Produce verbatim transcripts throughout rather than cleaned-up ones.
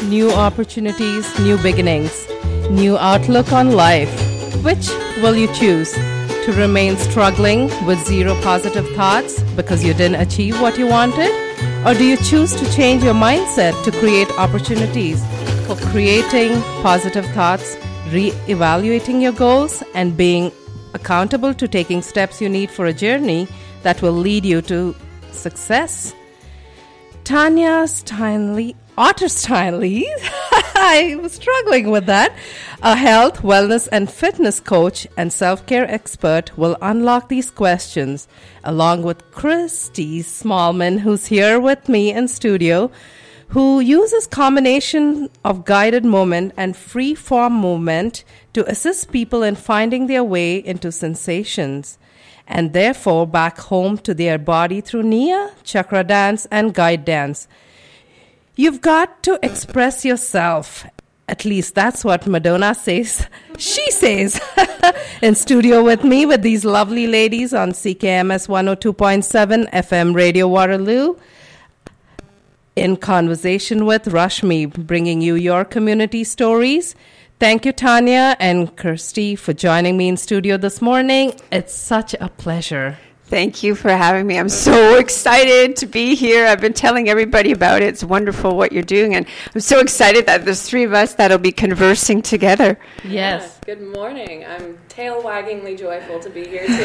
new opportunities, new beginnings, new outlook on life. Which will you choose? To remain struggling with zero positive thoughts because you didn't achieve what you wanted? Or do you choose to change your mindset to create opportunities for creating positive thoughts, re-evaluating your goals, and being accountable to taking steps you need for a journey that will lead you to success? Tanya Steinle, Otter Steinle, I was struggling with that, a health, wellness, and fitness coach and self-care expert, will unlock these questions, along with Christy Smallman, who's here with me in studio, who uses combination of guided movement and free-form movement to assist people in finding their way into sensations and therefore back home to their body through Nia, chakra dance, and guide dance. You've got to express yourself. At least that's what Madonna says. She says. In studio with me with these lovely ladies on C K M S one oh two point seven F M Radio Waterloo. In conversation with Rashmi, bringing you your community stories. Thank you, Tanya and Kirsty, for joining me in studio this morning. It's such a pleasure. Thank you for having me. I'm so excited to be here. I've been telling everybody about it. It's wonderful what you're doing. And I'm so excited that there's three of us that'll be conversing together. Yes. Yeah, good morning. I'm tail-waggingly joyful to be here, too.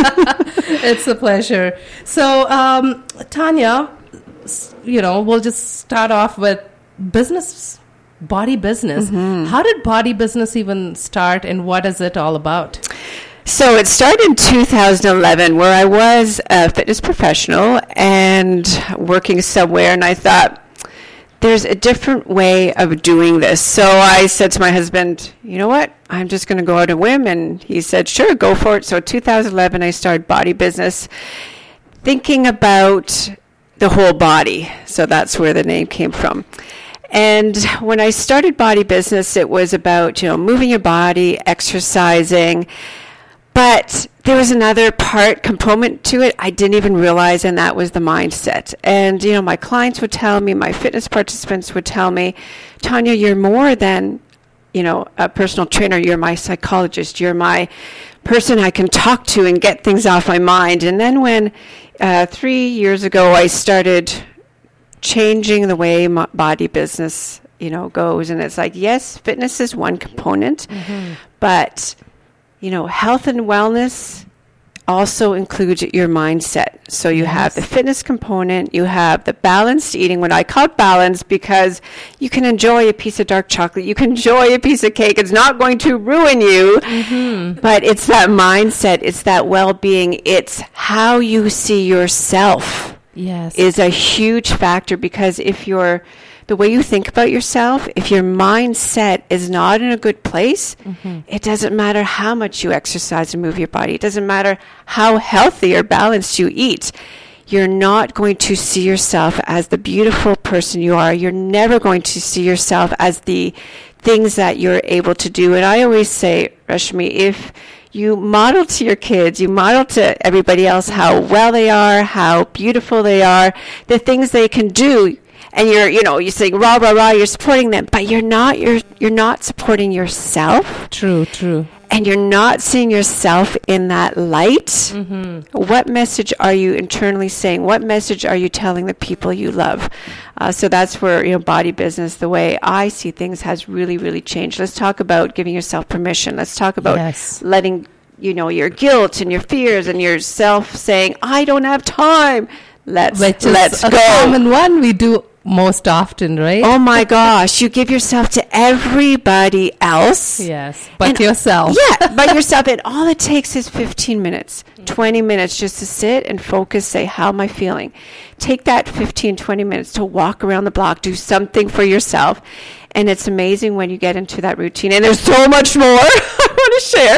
It's a pleasure. So, um, Tanya, you know, we'll just start off with business, body business. Mm-hmm. How did body business even start, and what is it all about? So it started in two thousand eleven, where I was a fitness professional and working somewhere, and I thought, there's a different way of doing this. So I said to my husband, you know what, I'm just going to go out on a whim, and he said, sure, go for it. So two thousand eleven, I started Body Business, thinking about the whole body. So that's where the name came from. And when I started Body Business, it was about, you know, moving your body, exercising. But there was another part, component to it I didn't even realize, and that was the mindset. And, you know, my clients would tell me, my fitness participants would tell me, Tanya, you're more than, you know, a personal trainer. You're my psychologist. You're my person I can talk to and get things off my mind. And then when uh, three years ago I started changing the way my Body Business, you know, goes, and it's like, yes, fitness is one component, mm-hmm. but you know, health and wellness also includes your mindset. So you yes. have the fitness component, you have the balanced eating, what I call balance, because you can enjoy a piece of dark chocolate, you can enjoy a piece of cake, it's not going to ruin you, mm-hmm. but it's that mindset, it's that well-being, it's how you see yourself. Yes. Is a huge factor, because if you're the way you think about yourself, if your mindset is not in a good place, mm-hmm. it doesn't matter how much you exercise and move your body. It doesn't matter how healthy or balanced you eat. You're not going to see yourself as the beautiful person you are. You're never going to see yourself as the things that you're able to do. And I always say, Rashmi, if you model to your kids, you model to everybody else how well they are, how beautiful they are, the things they can do, and you're, you know, you're saying rah rah rah, you're supporting them, but you're not, you're you're not supporting yourself. True, true. And you're not seeing yourself in that light. Mm-hmm. What message are you internally saying? What message are you telling the people you love? Uh, so that's where, you know, Body Business, the way I see things, has really, really changed. Let's talk about giving yourself permission. Let's talk about yes. letting, you know, your guilt and your fears and yourself saying, I don't have time. Let's Which let's is a go. common one we do most often, right? Oh my gosh, you give yourself to everybody else. Yes, but and, yourself. Yeah, but yourself. And all it takes is fifteen minutes, twenty minutes just to sit and focus, say, how am I feeling? Take that fifteen, twenty minutes to walk around the block, do something for yourself. And it's amazing when you get into that routine. And there's so much more I want to share,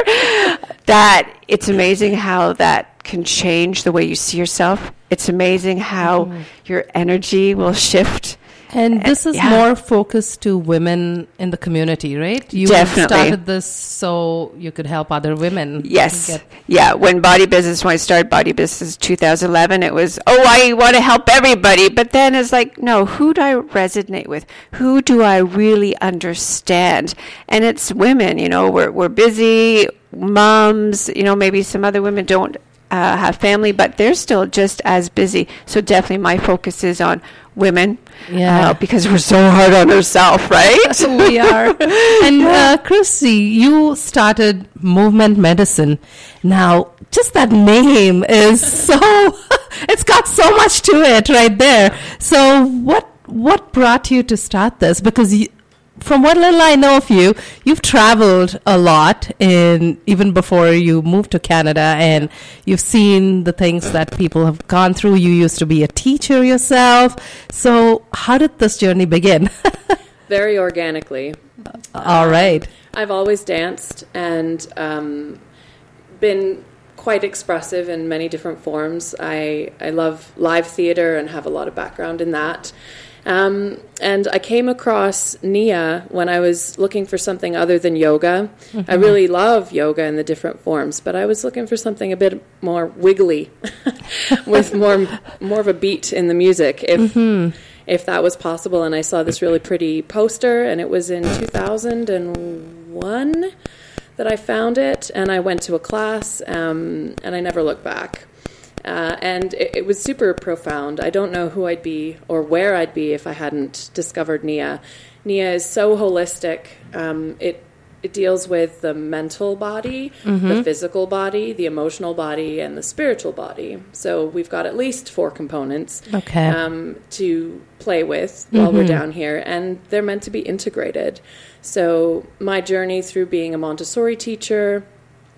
that it's amazing how that can change the way you see yourself. It's amazing how mm. your energy will shift. And this is yeah. more focused to women in the community, right? You Definitely. started this so you could help other women. Yes. get- Yeah. When Body Business, when I started Body Business two thousand eleven, it was, oh, I want to help everybody. But then it's like, no, who do I resonate with? Who do I really understand? And it's women, you know, we're, we're busy, moms, you know, maybe some other women don't uh, have family, but they're still just as busy. So definitely my focus is on women. Yeah. Uh, because we're so hard on ourselves, right? We are. And uh, Christy, you started Movement Medicine. Now, just that name is so, it's got so much to it right there. So what what brought you to start this? Because you, from what little I know of you, you've traveled a lot in even before you moved to Canada, and you've seen the things that people have gone through. You used to be a teacher yourself. So how did this journey begin? Very organically. All right. I've always danced and um, been quite expressive in many different forms. I, I love live theater and have a lot of background in that. Um, and I came across Nia when I was looking for something other than yoga. Mm-hmm. I really love yoga in the different forms, but I was looking for something a bit more wiggly, with more more of a beat in the music, if mm-hmm. if that was possible. And I saw this really pretty poster, and it was in two thousand one that I found it, and I went to a class, um, and I never looked back. Uh, and it, it was super profound. I don't know who I'd be or where I'd be if I hadn't discovered Nia. Nia is so holistic. Um, it it deals with the mental body, mm-hmm. the physical body, the emotional body, and the spiritual body. So we've got at least four components okay. um, to play with mm-hmm. while we're down here, and they're meant to be integrated. So my journey through being a Montessori teacher,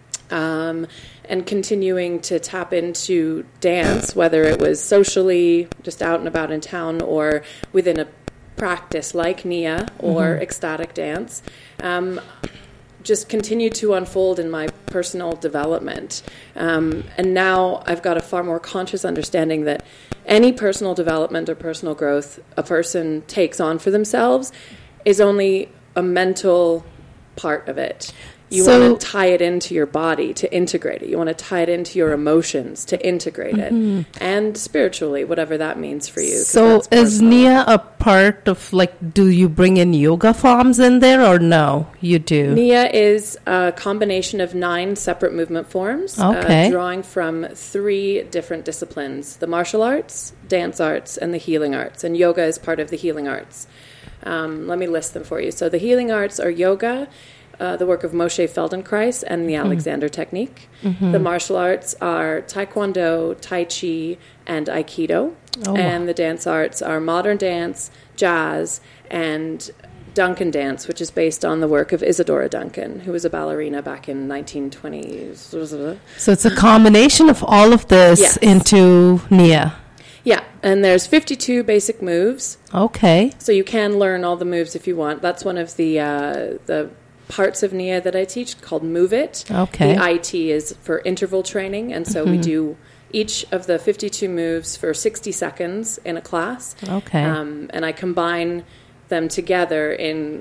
um, and continuing to tap into dance, whether it was socially, just out and about in town, or within a practice like Nia or mm-hmm. ecstatic dance, um, just continued to unfold in my personal development. Um, and now I've got a far more conscious understanding that any personal development or personal growth a person takes on for themselves is only a mental part of it. You so, want to tie it into your body to integrate it. You want to tie it into your emotions to integrate mm-hmm. it. And spiritually, whatever that means for you. So is Nia a part of, like, do you bring in yoga forms in there or no? You do? Nia is a combination of nine separate movement forms, okay. uh, drawing from three different disciplines: the martial arts, dance arts, and the healing arts. And yoga is part of the healing arts. Um, let me list them for you. So the healing arts are yoga, Uh, the work of Moshe Feldenkrais and the mm-hmm. Alexander Technique. Mm-hmm. The martial arts are Taekwondo, Tai Chi, and Aikido. Oh. And the dance arts are modern dance, jazz, and Duncan dance, which is based on the work of Isadora Duncan, who was a ballerina back in nineteen twenties. So it's a combination of all of this yes. into Nia. Yeah, and there's fifty-two basic moves. Okay. So you can learn all the moves if you want. That's one of the uh, the parts of Nia that I teach, called Move It. Okay. The I T is for interval training, and so mm-hmm. we do each of the fifty-two moves for sixty seconds in a class. Okay. Um, and I combine them together in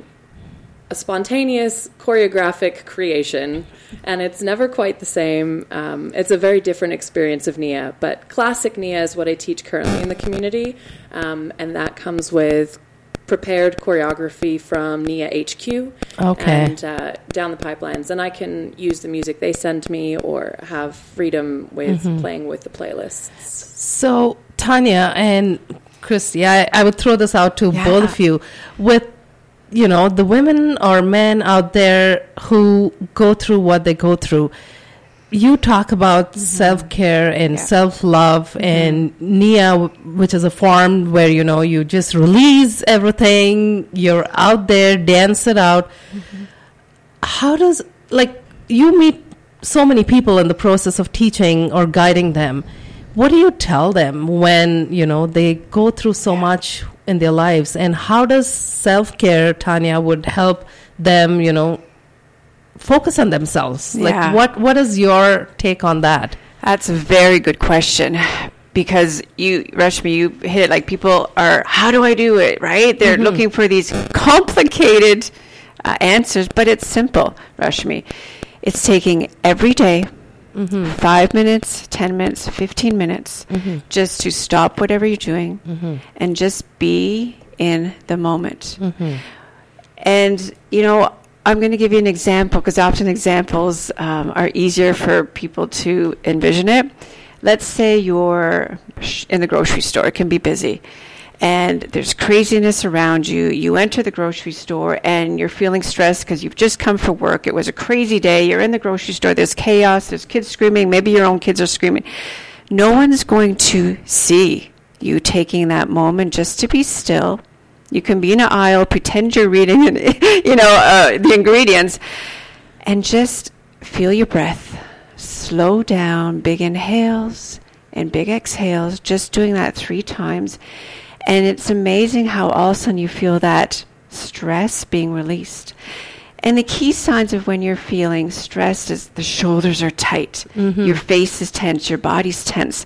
a spontaneous choreographic creation, and it's never quite the same. Um, it's a very different experience of Nia, but classic Nia is what I teach currently in the community, um, and that comes with prepared choreography from Nia H Q okay. and uh, down the pipelines. And I can use the music they send me or have freedom with mm-hmm. playing with the playlists. So, Tanya and Christy, I, I would throw this out to yeah. both of you. With, you know, the women or men out there who go through what they go through, you talk about mm-hmm. self-care and yeah. self-love mm-hmm. and Nia, which is a form where, you know, you just release everything, you're out there, dance it out. Mm-hmm. How does, like, you meet so many people in the process of teaching or guiding them. What do you tell them when, you know, they go through so yeah. much in their lives? And how does self-care, Tanya, would help them, you know, focus on themselves? Yeah. Like, what what is your take on that? That's a very good question, because you, Rashmi, you hit it, like people are, how do I do it, right? They're mm-hmm. looking for these complicated uh, answers, but it's simple, Rashmi. It's taking every day, mm-hmm. five minutes, ten minutes, fifteen minutes, mm-hmm. just to stop whatever you're doing mm-hmm. and just be in the moment. Mm-hmm. And, you know, I'm going to give you an example because often examples um, are easier for people to envision it. Let's say you're in the grocery store. It can be busy. And there's craziness around you. You enter the grocery store and you're feeling stressed because you've just come from work. It was a crazy day. You're in the grocery store. There's chaos. There's kids screaming. Maybe your own kids are screaming. No one's going to see you taking that moment just to be still. You can be in an aisle, pretend you're reading, you know, uh, the ingredients, and just feel your breath. Slow down, big inhales and big exhales, just doing that three times. And it's amazing how all of a sudden you feel that stress being released. And the key signs of when you're feeling stressed is the shoulders are tight, mm-hmm. your face is tense, your body's tense.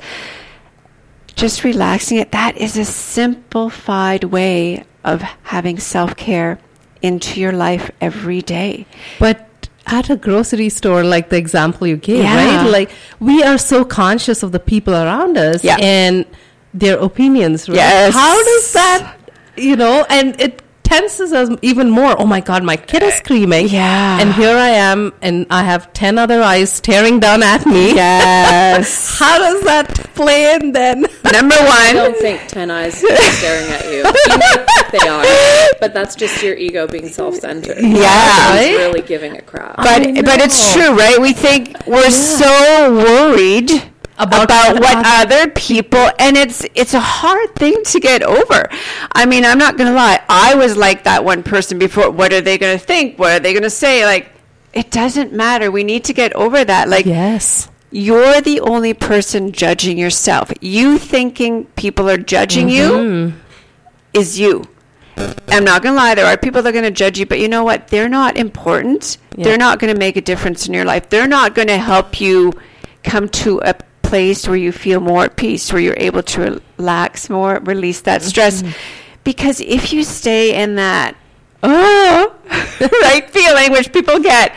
Just relaxing it, that is a simplified way of having self-care into your life every day. But at a grocery store, like the example you gave, yeah. right? Like, we are so conscious of the people around us yeah. and their opinions, right? Yes. How does that, you know, and it tenses us even more. Oh my God, my kid is screaming. Yeah. And here I am, and I have ten other eyes staring down at me. Yes. How does that play in then? Number one. I don't think ten eyes are staring at you. You might think they are, but that's just your ego being self-centered. Yeah. Right? Really giving a crap. But but it's true, right? We think we're yeah. so worried about, about what other, other people, and it's it's a hard thing to get over. I mean, I'm not going to lie. I was like that one person before. What are they going to think? What are they going to say? Like, it doesn't matter. We need to get over that. Like, yes. You're the only person judging yourself. You thinking people are judging mm-hmm. you is you. I'm not going to lie. There are people that are going to judge you, but you know what? They're not important. Yeah. They're not going to make a difference in your life. They're not going to help you come to a place where you feel more at peace, where you're able to relax more, release that stress. Mm-hmm. Because if you stay in that, oh, right feeling, which people get,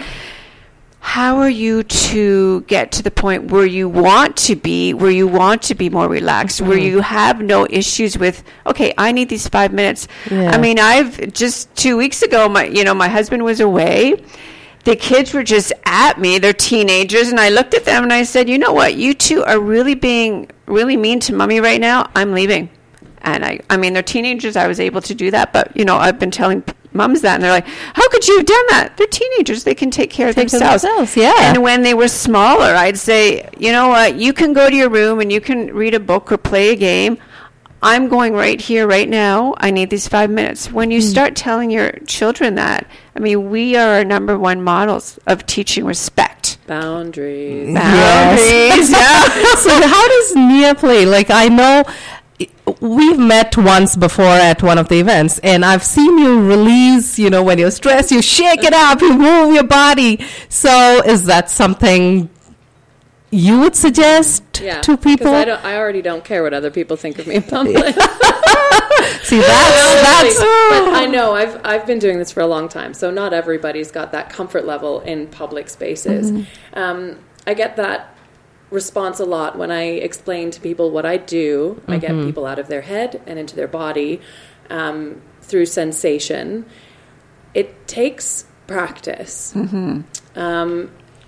how are you to get to the point where you want to be, where you want to be more relaxed, mm-hmm. where you have no issues with, okay, I need these five minutes. Yeah. I mean, I've just two weeks ago, my, you know, my husband was away. The kids were just at me. They're teenagers. And I looked at them and I said, you know what? You two are really being really mean to mommy right now. I'm leaving. And I, I mean, they're teenagers. I was able to do that. But, you know, I've been telling moms that, and they're like, how could you have done that? They're teenagers. They can take care of take themselves. themselves. Yeah. And when they were smaller, I'd say, you know what? You can go to your room and you can read a book or play a game. I'm going right here, right now. I need these five minutes. When you mm. start telling your children that, I mean, we are our number one models of teaching respect. Boundaries. Boundaries. Yeah. So how does Nia play? Like, I know we've met once before at one of the events, and I've seen you release, you know, when you're stressed, you shake it up, you move your body. So is that something you would suggest yeah, to people? I, don't, I already don't care what other people think of me in public. See, that's, that's but I know I've I've been doing this for a long time, so not everybody's got that comfort level in public spaces. Mm-hmm. Um, I get that response a lot when I explain to people what I do. Mm-hmm. I get people out of their head and into their body um, through sensation. It takes practice. Mm-hmm. Um,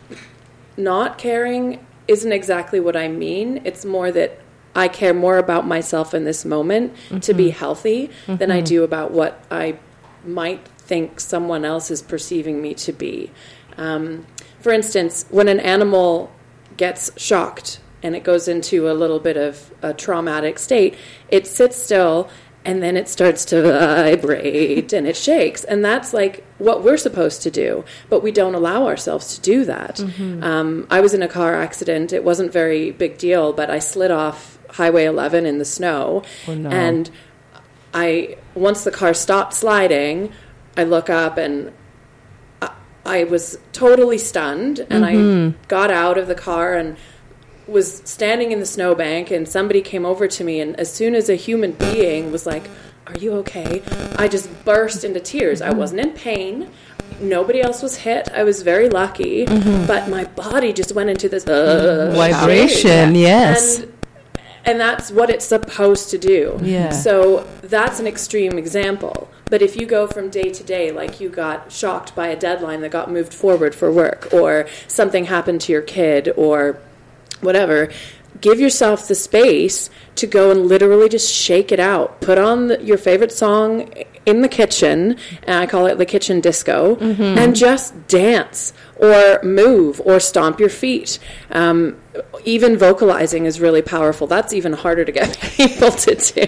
not caring isn't exactly what I mean. It's more that I care more about myself in this moment mm-hmm. to be healthy mm-hmm. than I do about what I might think someone else is perceiving me to be. Um, for instance, when an animal gets shocked and it goes into a little bit of a traumatic state, it sits still and then it starts to vibrate and it shakes. And that's like what we're supposed to do, but we don't allow ourselves to do that. Mm-hmm. Um, I was in a car accident. It wasn't very big deal, but I slid off Highway eleven in the snow. Oh, no. And I, once the car stopped sliding, I look up and I was totally stunned, and mm-hmm. I got out of the car and was standing in the snowbank and somebody came over to me, and as soon as a human being was like, "Are you okay?" I just burst into tears. I wasn't in pain. Nobody else was hit. I was very lucky, mm-hmm. but my body just went into this uh, vibration. Yes. And, and that's what it's supposed to do. Yeah. So that's an extreme example. But if you go from day to day, like you got shocked by a deadline that got moved forward for work, or something happened to your kid, or whatever, give yourself the space to go and literally just shake it out. Put on the, your favorite song in the kitchen, and I call it the kitchen disco, mm-hmm. and just dance or move or stomp your feet. Um, even vocalizing is really powerful. That's even harder to get people to do.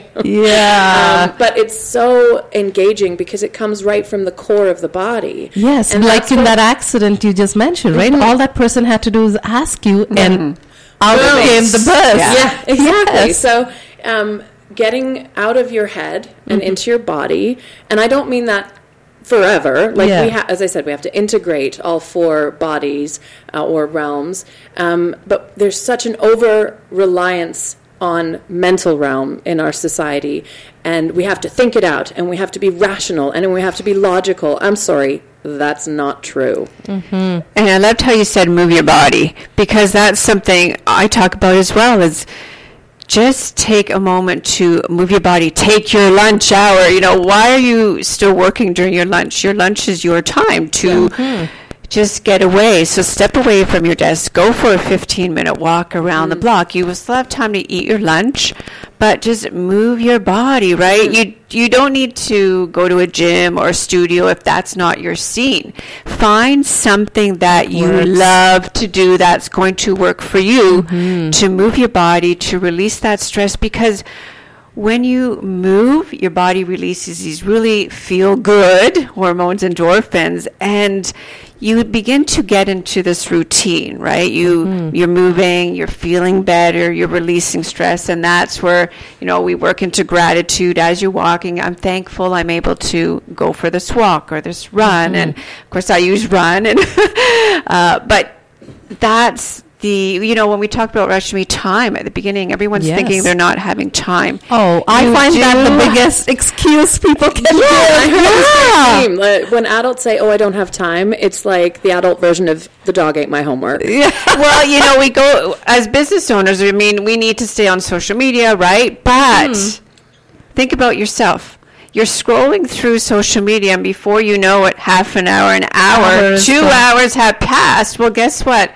Yeah. Um, but it's so engaging because it comes right from the core of the body. Yes, and like in that accident you just mentioned, right? Mm-hmm. All that person had to do is ask you, mm-hmm. and out came the bus. Yeah, yeah, exactly. Yes. So um, getting out of your head and mm-hmm. into your body, and I don't mean that forever. Like yeah. we ha- as I said, we have to integrate all four bodies uh, or realms. Um, but there's such an over-reliance on mental realm in our society, and we have to think it out, and we have to be rational, and we have to be logical. I'm sorry, that's not true. Mm-hmm. And I loved how you said move your body, because that's something I talk about as well, is just take a moment to move your body. Take your lunch hour. You know, why are you still working during your lunch? Your lunch is your time to mm-hmm. just get away. So step away from your desk. Go for a fifteen-minute walk around mm-hmm. the block. You will still have time to eat your lunch, but just move your body, right? Mm-hmm. You you don't need to go to a gym or a studio if that's not your scene. Find something that you Works. love to do that's going to work for you, mm-hmm. to move your body, to release that stress, because when you move, your body releases these really feel-good hormones, endorphins, and you begin to get into this routine, right? You, mm-hmm. You're moving, you're feeling better, you're releasing stress, and that's where, you know, we work into gratitude as you're walking. I'm thankful I'm able to go for this walk or this run, mm-hmm. and of course I use run, and uh, but that's the, you know, when we talk about Rashmi time at the beginning, everyone's yes. thinking they're not having time. Oh, I you find do. that the biggest excuse people can yeah, give. Yeah. When adults say, "Oh, I don't have time," it's like the adult version of "the dog ate my homework." Yeah. Well, you know, we go as business owners. I mean, we need to stay on social media, right? But mm. think about yourself. You're scrolling through social media, and before you know it, half an hour, an hour, hours, two yeah. hours have passed. Well, guess what?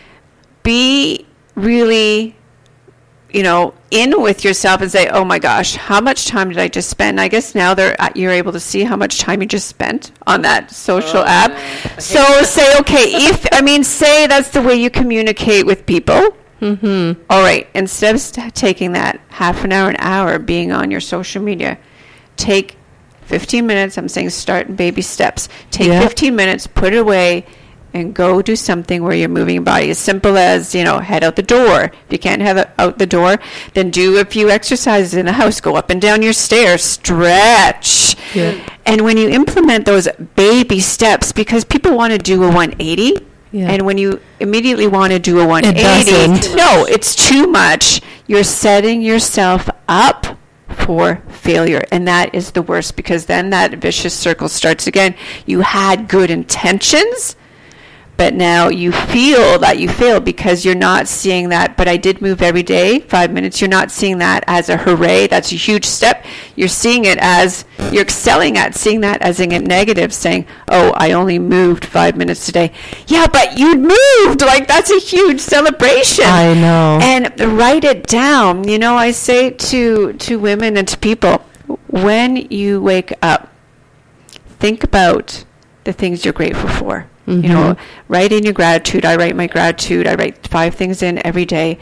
Be really, you know, in with yourself and say, "Oh my gosh, how much time did I just spend?" I guess now they're you're able to see how much time you just spent on that social oh, app. No. So say, okay, if I mean, say that's the way you communicate with people. Mm-hmm. All right, instead of st- taking that half an hour, an hour being on your social media, take fifteen minutes. I'm saying start in baby steps. Take yeah. fifteen minutes, put it away, and go do something where you're moving your body. As simple as, you know, head out the door. If you can't head out the door, then do a few exercises in the house. Go up and down your stairs. Stretch. Yeah. And when you implement those baby steps, because people want to do a one eighty, yeah. and when you immediately want to do a one eighty, it no, it's too much. You're setting yourself up for failure, and that is the worst, because then that vicious circle starts again. You had good intentions, but now you feel that you failed because you're not seeing that, but I did move every day, five minutes. You're not seeing that as a hooray. That's a huge step. You're seeing it as, you're excelling at seeing that as a negative, saying, "Oh, I only moved five minutes today." Yeah, but you moved. Like, that's a huge celebration. I know. And write it down. You know, I say to, to women and to people, when you wake up, think about the things you're grateful for. Mm-hmm. You know, write in your gratitude. I write my gratitude. I write five things in every day.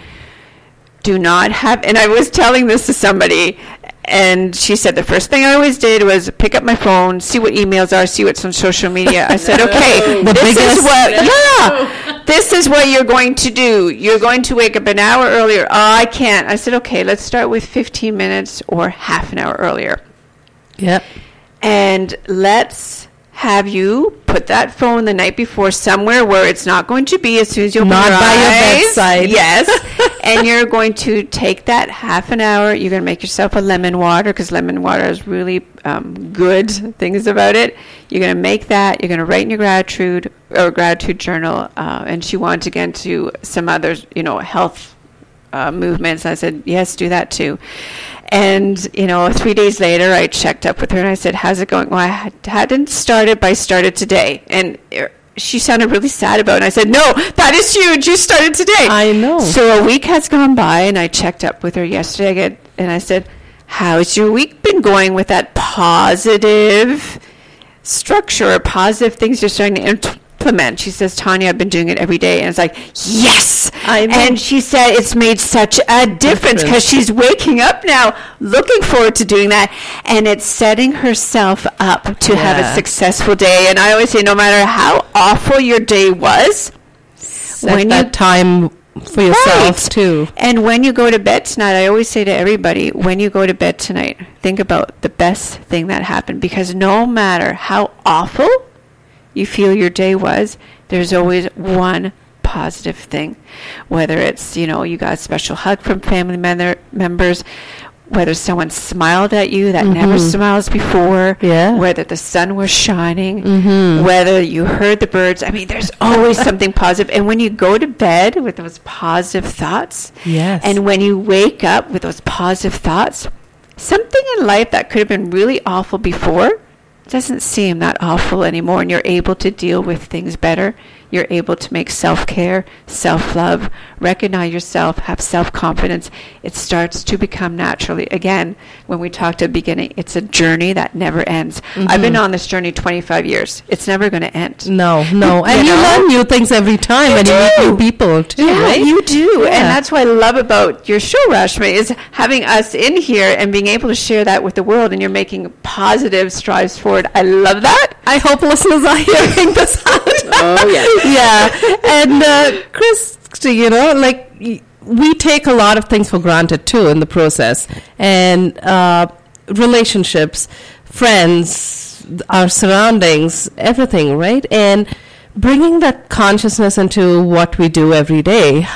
Do not have, and I was telling this to somebody, and she said the first thing I always did was pick up my phone, see what emails are, see what's on social media. I said, okay, the this biggest, is what, yeah, this is what you're going to do. You're going to wake up an hour earlier. Oh, I can't. I said, okay, let's start with fifteen minutes or half an hour earlier. Yep. And let's have you put that phone the night before somewhere where it's not going to be as soon as you open not your by eyes. your bedside. Yes. and you're going to take that half an hour. You're going to make yourself a lemon water, because lemon water has really um, good things about it. You're going to make that. You're going to write in your gratitude or gratitude journal. Uh, and she wanted to get into some other, you know, health uh, movements. I said, yes, do that too. And, you know, three days later, I checked up with her and I said, how's it going? Well, I hadn't started, but I started today. And she sounded really sad about it. And I said, no, that is huge. You started today. I know. So a week has gone by, and I checked up with her yesterday, and I said, how's your week been going with that positive structure or positive things you're starting to implement? She says, Tanya, I've been doing it every day. And it's like, yes. I know. And she said it's made such a difference because she's waking up now looking forward to doing that. And it's setting herself up to Yeah. have a successful day. And I always say, no matter how awful your day was, Set when that you time for yourself Right. too. And when you go to bed tonight, I always say to everybody, when you go to bed tonight, think about the best thing that happened. Because no matter how awful you feel your day was, there's always one positive thing. Whether it's, you know, you got a special hug from family member, members, whether someone smiled at you that never smiles before, Yeah. whether the sun was shining, whether you heard the birds. I mean, there's always something positive. And when you go to bed with those positive thoughts, Yes. and when you wake up with those positive thoughts, something in life that could have been really awful before doesn't seem that awful anymore, and you're able to deal with things better. You're able to make self-care, self-love, recognize yourself, have self-confidence. It starts to become naturally. Again, when we talked at the beginning, it's a journey that never ends. I've been on this journey twenty-five years. It's never going to end. No, no. And you, know? learn new things every time, You and you meet do. new people too, Yeah, right? you do. Yeah. And that's what I love about your show, Rashmi, is having us in here and being able to share that with the world, and you're making positive strides forward. I love that. I hope listeners are hearing this out. Oh, yeah. Yeah. And uh, Chris, you know, like y- we take a lot of things for granted too in the process. And uh, relationships, friends, our surroundings, everything, right? And bringing that consciousness into what we do every day,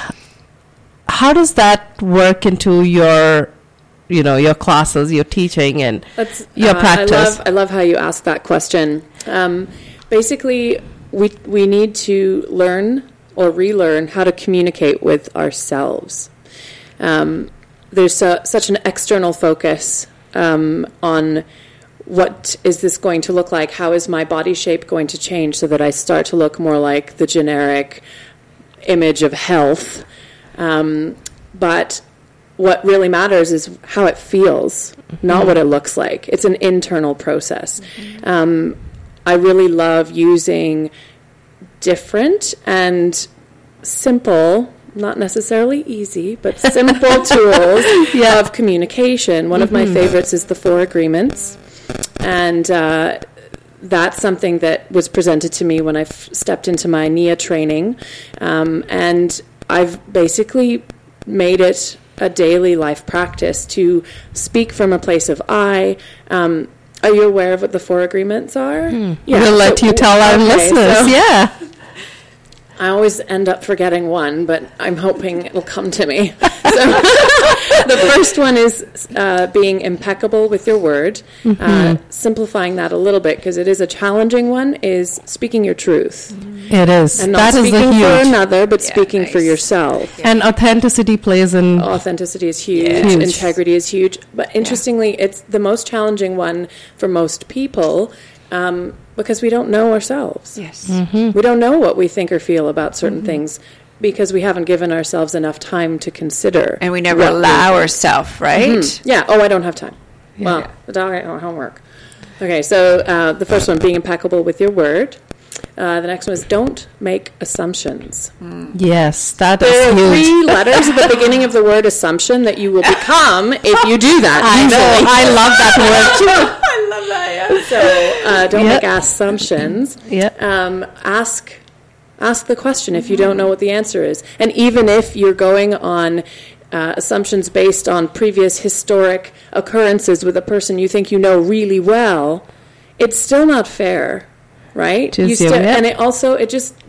how does that work into your, you know, your classes, your teaching, and That's, your uh, practice? I love, I love how you ask that question. Um, basically, we we need to learn or relearn how to communicate with ourselves. Um, there's a, such an external focus um, on what is this going to look like? How is my body shape going to change so that I start to look more like the generic image of health? Um, but what really matters is how it feels, not what it looks like. It's an internal process. Um, I really love using different and simple, not necessarily easy, but simple tools of communication. One of my favorites is the Four Agreements. And uh, that's something that was presented to me when I f- stepped into my N I A training. Um, and I've basically made it a daily life practice to speak from a place of I. Um, are you aware of what the Four Agreements are? Yeah, we'll let so- you tell our okay, listeners. so- Yeah. I always end up forgetting one, but I'm hoping it'll come to me. So the first one is uh, being impeccable with your word. Mm-hmm. Uh, simplifying that a little bit, because it is a challenging one, is speaking your truth. It is. And That not is speaking the for huge. another, but Yeah, speaking for nice. yourself. And authenticity plays in. Authenticity is huge. Yeah. Huge. Integrity is huge. But interestingly, it's the most challenging one for most people um, because we don't know ourselves. Yes. We don't know what we think or feel about certain things because we haven't given ourselves enough time to consider. And we never what we allow think. ourselves, right? Mhm. Yeah. Oh, I don't have time. Well, the dog ate my homework. Okay, so uh, the first one, being impeccable with your word. Uh, the next one is don't make assumptions. Yes, that There is are huge. three letters at the beginning of the word assumption that you will become if you do that. I know. I love that word too. I love that, yeah. So uh, don't Yep. make assumptions. Yep. Um, ask ask the question if you don't know what the answer is, and even if you're going on uh, assumptions based on previous historic occurrences with a person you think you know really well, it's still not fair, right? To You assume, still, yeah. and it also it just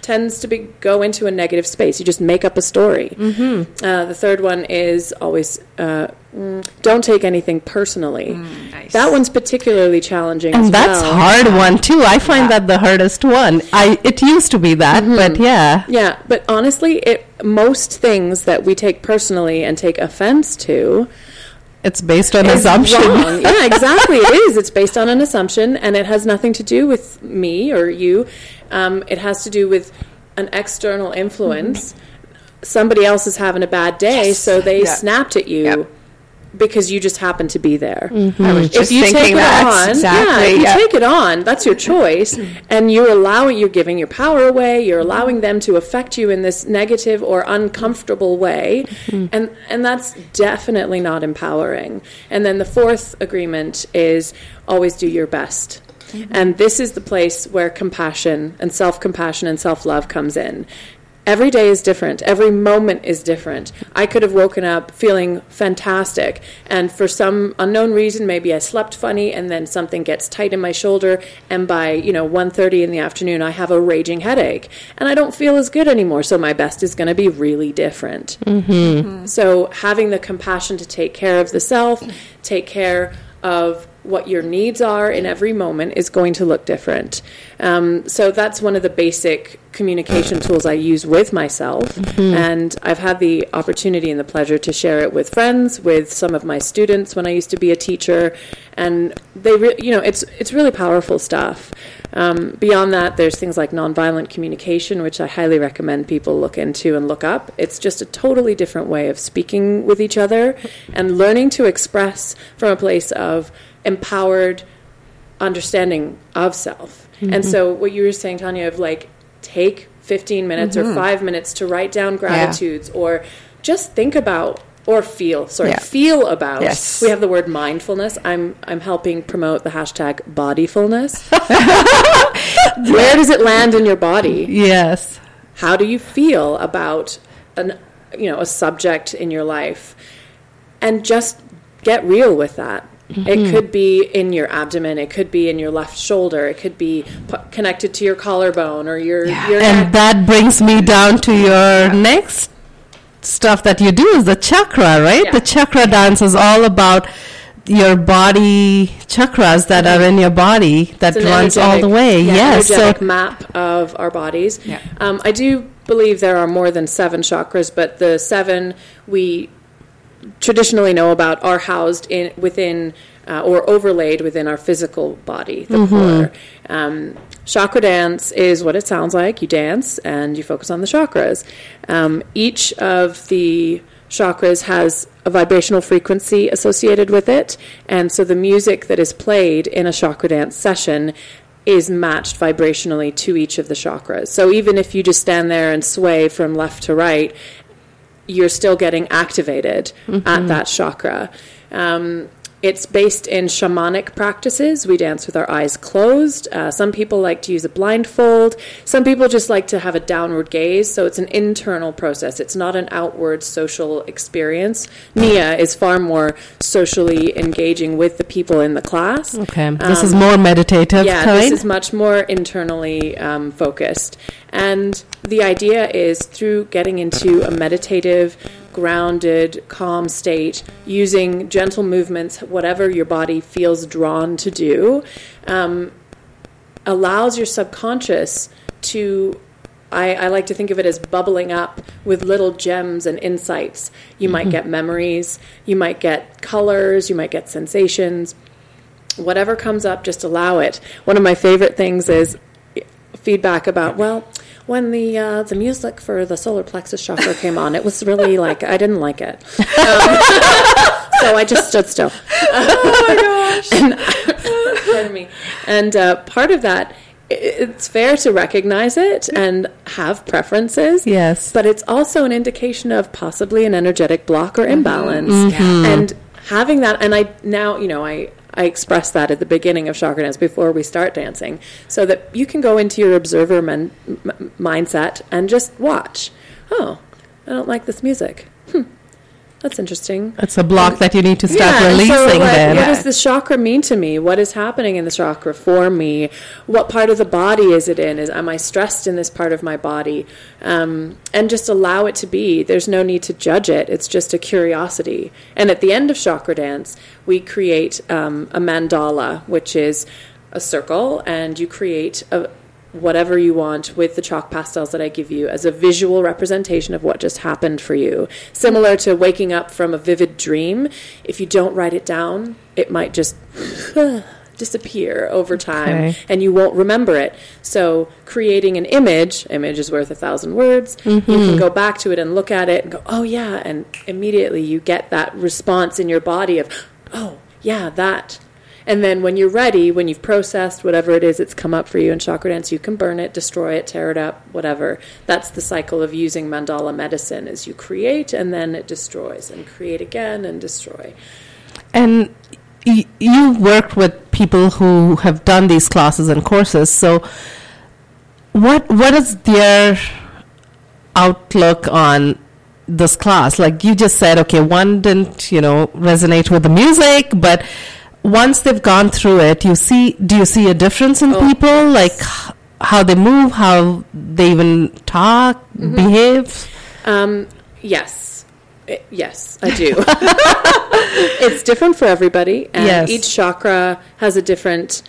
tends to be go into a negative space. You just make up a story. Mm-hmm. Uh, the third one is always uh, mm, don't take anything personally. Mm, nice. That one's particularly challenging, And as that's well. hard one too. I find Yeah. that the hardest one. I it used to be that, but yeah. Yeah, but honestly, it most things that we take personally and take offense to It's based on is assumption. wrong. Yeah, exactly. It is. It's based on an assumption, and it has nothing to do with me or you. Um, it has to do with an external influence. Somebody else is having a bad day, Yes. so they Yeah. snapped at you Yep. because you just happen to be there. I was just If you thinking take it that. on, Exactly. yeah, if you yeah. take it on, that's your choice, and you're allowing, you're giving your power away. You're allowing them to affect you in this negative or uncomfortable way, and and that's definitely not empowering. And then the fourth agreement is always do your best. And this is the place where compassion and self-compassion and self-love comes in. Every day is different. Every moment is different. I could have woken up feeling fantastic, and for some unknown reason, maybe I slept funny, and then something gets tight in my shoulder, and by, you know, one thirty in the afternoon, I have a raging headache, and I don't feel as good anymore, so my best is going to be really different. Mm-hmm. So having the compassion to take care of the self, take care of what your needs are in every moment is going to look different. Um, so that's one of the basic communication tools I use with myself. Mm-hmm. And I've had the opportunity and the pleasure to share it with friends, with some of my students when I used to be a teacher. And they, re- you know, it's it's really powerful stuff. Um, beyond that, there's things like nonviolent communication, which I highly recommend people look into and look up. It's just a totally different way of speaking with each other and learning to express from a place of empowered understanding of self. Mm-hmm. And so what you were saying, Tanya, of like take fifteen minutes mm-hmm. or five minutes to write down gratitudes yeah. or just think about or feel, sorry, yeah. feel about. Yes. We have the word mindfulness. I'm I'm helping promote the hashtag bodyfulness. Where does it land in your body? Yes. How do you feel about an you know a subject in your life? And just get real with that. Mm-hmm. It could be in your abdomen. It could be in your left shoulder. It could be p- connected to your collarbone or your, yeah. your And neck. that brings me down to your yeah. next stuff that you do is the chakra, right? Yeah. The chakra dance is all about your body chakras that mm-hmm. are in your body that runs all the way. Yeah, yes. energetic So map of our bodies. Yeah. Um, I do believe there are more than seven chakras, but the seven we traditionally know about are housed in within uh, or overlaid within our physical body, the mm-hmm. core. Um, chakra dance is what it sounds like. You dance and you focus on the chakras. Um, each of the chakras has a vibrational frequency associated with it, and so the music that is played in a chakra dance session is matched vibrationally to each of the chakras. So even if you just stand there and sway from left to right, you're still getting activated mm-hmm. at that chakra. Um, it's based in shamanic practices. We dance with our eyes closed. Uh, some people like to use a blindfold. Some people just like to have a downward gaze. So it's an internal process. It's not an outward social experience. Nia is far more socially engaging with the people in the class. Okay, this um, is more meditative. Yeah, kind? This is much more internally um, focused. And the idea is through getting into a meditative, grounded, calm state, using gentle movements, whatever your body feels drawn to do, um, allows your subconscious to, I, I like to think of it as bubbling up with little gems and insights. You mm-hmm. might get memories, you might get colors, you might get sensations. Whatever comes up, just allow it. One of my favorite things is feedback about, well, when the uh, the music for the solar plexus chakra came on, it was really like, I didn't like it. Um, so I just stood still. Oh my gosh. And, pardon me. And uh, part of that, it's fair to recognize it and have preferences. Yes. But it's also an indication of possibly an energetic block or imbalance. Mm-hmm. And having that, and I now, you know, I... I express that at the beginning of chakra dance before we start dancing, so that you can go into your observer men, m- mindset and just watch. Oh, I don't like this music. Hmm. that's interesting. It's a block that you need to start Yeah, and releasing so what, then. what does the chakra mean to me? What is happening in the chakra for me? What part of the body is it in? Is am I stressed in this part of my body? Um, and just allow it to be. There's no need to judge it. It's just a curiosity. And at the end of Chakra Dance, we create um, a mandala, which is a circle, and you create a whatever you want with the chalk pastels that I give you as a visual representation of what just happened for you. Similar to waking up from a vivid dream, if you don't write it down, it might just disappear over time, Okay. and you won't remember it. So creating an image, image is worth a thousand words, Mm-hmm. you can go back to it and look at it and go, oh yeah, and immediately you get that response in your body of, oh yeah, that. And then when you're ready, when you've processed whatever it is that's come up for you in Chakra Dance, you can burn it, destroy it, tear it up, whatever. That's the cycle of using mandala medicine, is you create and then it destroys, and create again and destroy. And y- you worked with people who have done these classes and courses. So what what is their outlook on this class? Like you just said, okay, one didn't, you know, resonate with the music, but once they've gone through it, you see, do you see a difference in Oh, people? Like h- how they move, how they even talk, Mm-hmm. behave? Um, yes. I- yes, I do. It's different for everybody, and Yes. each chakra has a different,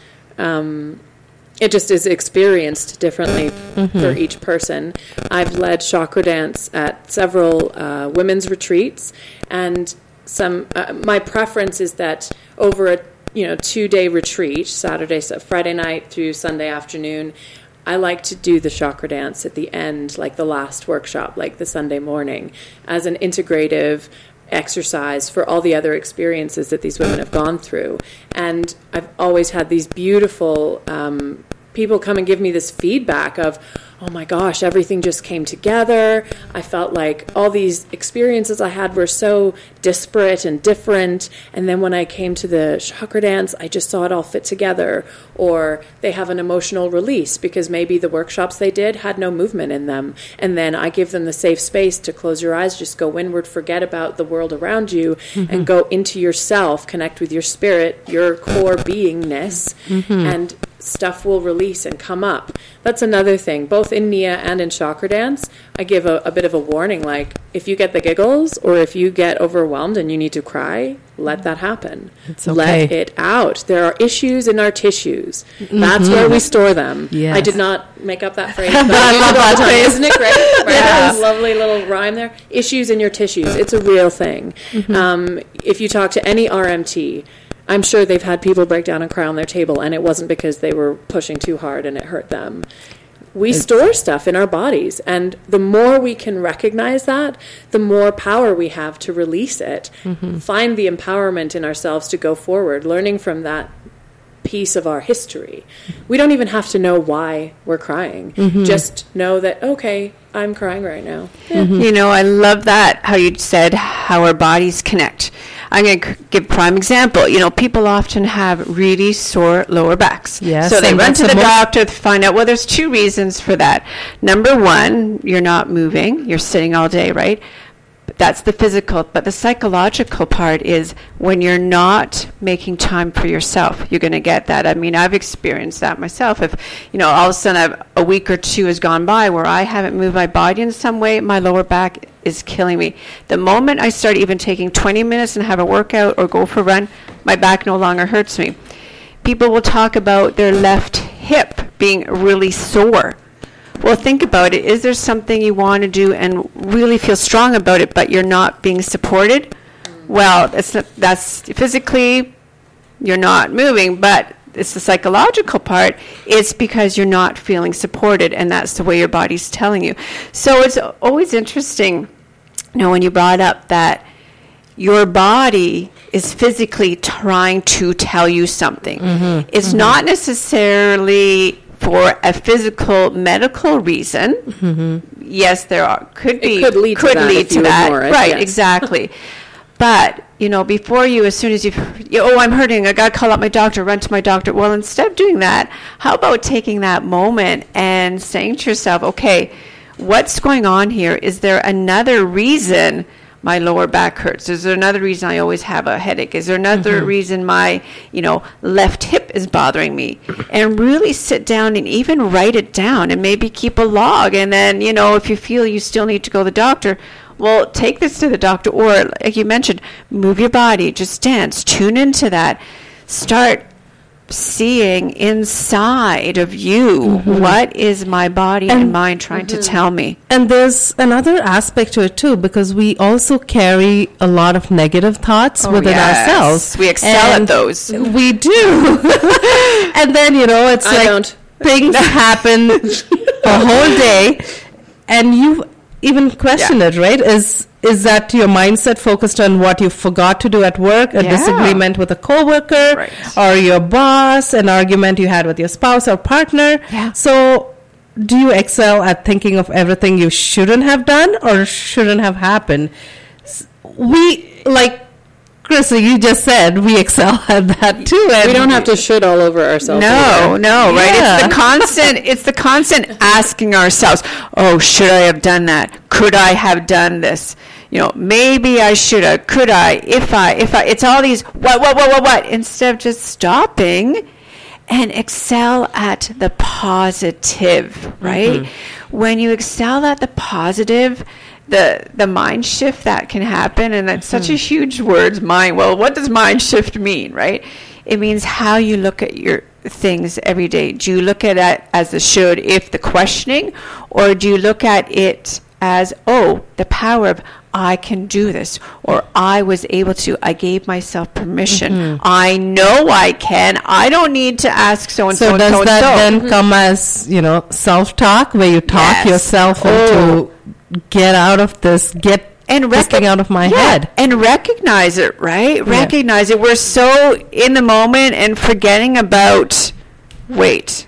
um, it just is experienced differently for each person. I've led Chakra Dance at several uh, women's retreats, and some, uh, my preference is that over a you know two-day retreat, Saturday, so Friday night through Sunday afternoon, I like to do the Chakra Dance at the end, like the last workshop, like the Sunday morning, as an integrative exercise for all the other experiences that these women have gone through. And I've always had these beautiful um, people come and give me this feedback of, oh my gosh, everything just came together. I felt like all these experiences I had were so disparate and different. And then when I came to the Chakra Dance, I just saw it all fit together. Or they have an emotional release because maybe the workshops they did had no movement in them. And then I give them the safe space to close your eyes, just go inward, forget about the world around you, mm-hmm. and go into yourself, connect with your spirit, your core beingness, mm-hmm. and stuff will release and come up. That's another thing. Both in Nia and in Chakra Dance, I give a, a bit of a warning, like, if you get the giggles or if you get overwhelmed and you need to cry, let that happen. It's okay. Let it out. There are issues in our tissues. Mm-hmm. That's where we store them. Yes. I did not make up that phrase, but I use it all the time. Isn't it great? Right? Yes. There's a lovely little rhyme there. Issues in your tissues. It's a real thing. Mm-hmm. Um, if you talk to any R M T, I'm sure they've had people break down and cry on their table, and it wasn't because they were pushing too hard and it hurt them. We it's, store stuff in our bodies, and the more we can recognize that, the more power we have to release it. Mm-hmm. Find the empowerment in ourselves to go forward, learning from that piece of our history. We don't even have to know why we're crying. Mm-hmm. Just know that, okay, I'm crying right now. Yeah. Mm-hmm. You know, I love that, how you said how our bodies connect. I'm going to give a prime example. You know, people often have really sore lower backs. Yes, so they run to the most doctor to find out, well, there's two reasons for that. Number one, you're not moving. You're sitting all day, right? That's the physical. But the psychological part is when you're not making time for yourself, you're going to get that. I mean, I've experienced that myself. If, you know, all of a sudden I've, a week or two has gone by where I haven't moved my body in some way, my lower back is killing me. The moment I start even taking twenty minutes and have a workout or go for a run, my back no longer hurts me. People will talk about their left hip being really sore. Well, think about it. Is there something you want to do and really feel strong about it, but you're not being supported? Well, it's not, that's physically, you're not moving, but it's the psychological part. It's because you're not feeling supported, and that's the way your body's telling you. So it's always interesting, you know, when you brought up that your body is physically trying to tell you something. Mm-hmm. It's mm-hmm. not necessarily for a physical medical reason. Mm-hmm. Yes, there are could be it could lead could to that, lead to that. It, right, yes. Exactly. But you know, before you, as soon as you, you oh, I'm hurting, I got to call up my doctor, run to my doctor. Well, instead of doing that, how about taking that moment and saying to yourself, okay, what's going on here? Is there another reason my lower back hurts? Is there another reason I always have a headache? Is there another mm-hmm. reason my, you know, left hip is bothering me? And really sit down and even write it down and maybe keep a log. And then, you know, if you feel you still need to go to the doctor, well, take this to the doctor. Or, like you mentioned, move your body, just dance, tune into that. Start seeing inside of you, mm-hmm. what is my body and, and mind trying mm-hmm. to tell me. And there's another aspect to it too, because we also carry a lot of negative thoughts oh, within yes. ourselves. We excel at those. We do. And then, you know, it's I like don't. things happen a whole day, and you even question yeah. it, right? Is is that your mindset focused on what you forgot to do at work, a yeah. disagreement with a coworker, right. or your boss, an argument you had with your spouse or partner? Yeah. So do you excel at thinking of everything you shouldn't have done or shouldn't have happened? We, like Chrissy, you just said, we excel at that too. And we don't have to should all over ourselves. No, either. no, right? Yeah. It's the constant, it's the constant asking ourselves, oh, should I have done that? Could I have done this? You know, maybe I should have. Could I? If I, if I, it's all these what, what, what, what, what, instead of just stopping and excel at the positive, right? Mm-hmm. When you excel at the positive, the the mind shift that can happen, and that's mm-hmm. such a huge word, mind. Well, what does mind shift mean, right? It means how you look at your things every day. Do you look at it as the should, if, the questioning, or do you look at it as, oh, the power of I can do this, or I was able to, I gave myself permission. Mm-hmm. I know I can. I don't need to ask so and so. So does so that so. then mm-hmm. come as, you know, self-talk, where you talk yes. yourself oh. into get out of this, get and this thing out of my yeah. head. And recognize it, right? Yeah. Recognize it. We're so in the moment and forgetting about, wait,